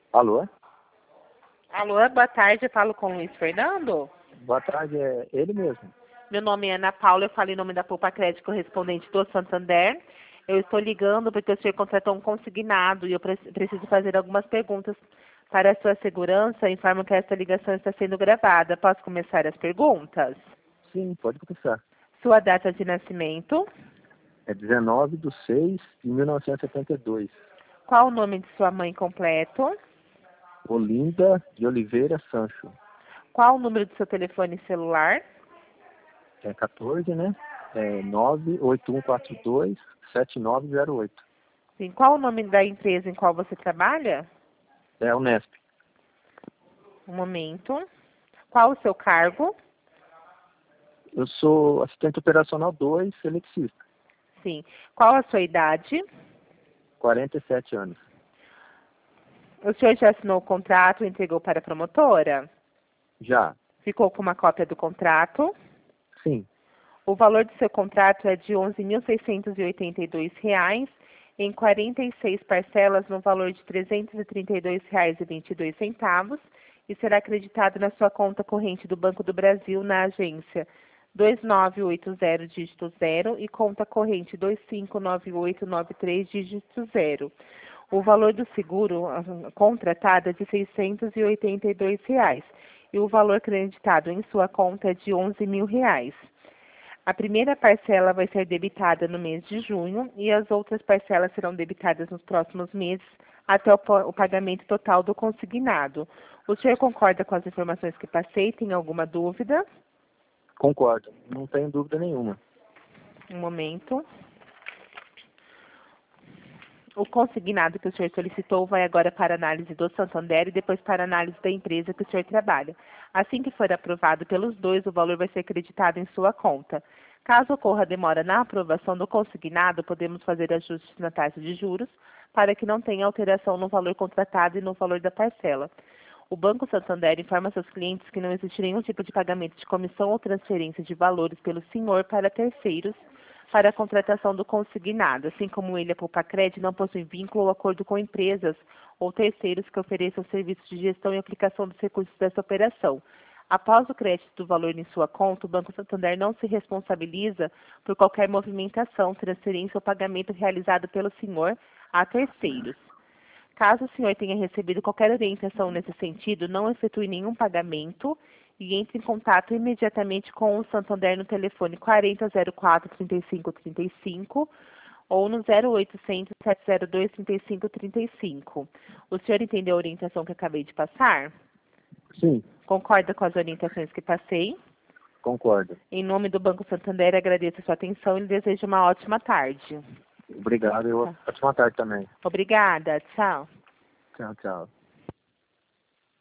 Alô? Alô, boa tarde, eu falo com o Luiz Fernando. Boa tarde, é ele mesmo. Meu nome é Ana Paula, eu falo em nome da Poupa Crédito correspondente do Santander. Eu estou ligando porque o senhor contratou um consignado e eu preciso fazer algumas perguntas para a sua segurança. Informo que esta ligação está sendo gravada. Posso começar as perguntas? Sim, pode começar. Sua data de nascimento? É 19/6/1972. Qual o nome de sua mãe completo? Olinda de Oliveira Sancho. Qual o número do seu telefone celular? É 14, né? É 981427908. Sim. Qual o nome da empresa em qual você trabalha? É Unesp. Um momento. Qual o seu cargo? Eu sou assistente operacional 2, eletricista. Sim. Qual a sua idade? 47 anos. O senhor já assinou o contrato e entregou para a promotora? Já. Ficou com uma cópia do contrato? Sim. O valor do seu contrato é de R$ 11.682 em 46 parcelas no valor de R$ 332,22 e será acreditado na sua conta corrente do Banco do Brasil na agência 2980 dígito 0 e conta corrente 259893 dígito 0. O valor do seguro contratado é de R$ 682 e o valor creditado em sua conta é de R$ 11.000. A primeira parcela vai ser debitada no mês de junho e as outras parcelas serão debitadas nos próximos meses até o pagamento total do consignado. O senhor concorda com as informações que passei? Tem alguma dúvida? Concordo. Não tenho dúvida nenhuma. Um momento. O consignado que o senhor solicitou vai agora para análise do Santander e depois para análise da empresa que o senhor trabalha. Assim que for aprovado pelos dois, o valor vai ser acreditado em sua conta. Caso ocorra demora na aprovação do consignado, podemos fazer ajustes na taxa de juros para que não tenha alteração no valor contratado e no valor da parcela. O Banco Santander informa seus clientes que não existe nenhum tipo de pagamento de comissão ou transferência de valores pelo senhor para terceiros para a contratação do consignado, assim como ele, a Poupa-Crédito, não possui vínculo ou acordo com empresas ou terceiros que ofereçam serviços de gestão e aplicação dos recursos dessa operação. Após o crédito do valor em sua conta, o Banco Santander não se responsabiliza por qualquer movimentação, transferência ou pagamento realizado pelo senhor a terceiros. Caso o senhor tenha recebido qualquer orientação nesse sentido, não efetue nenhum pagamento e entre em contato imediatamente com o Santander no telefone 4004-3535 ou no 0800-702-3535. O senhor entendeu a orientação que acabei de passar? Sim. Concorda com as orientações que passei? Concordo. Em nome do Banco Santander, agradeço a sua atenção e lhe desejo uma ótima tarde. Obrigado. Ótima tarde também. Obrigada. Tchau. Tchau, tchau.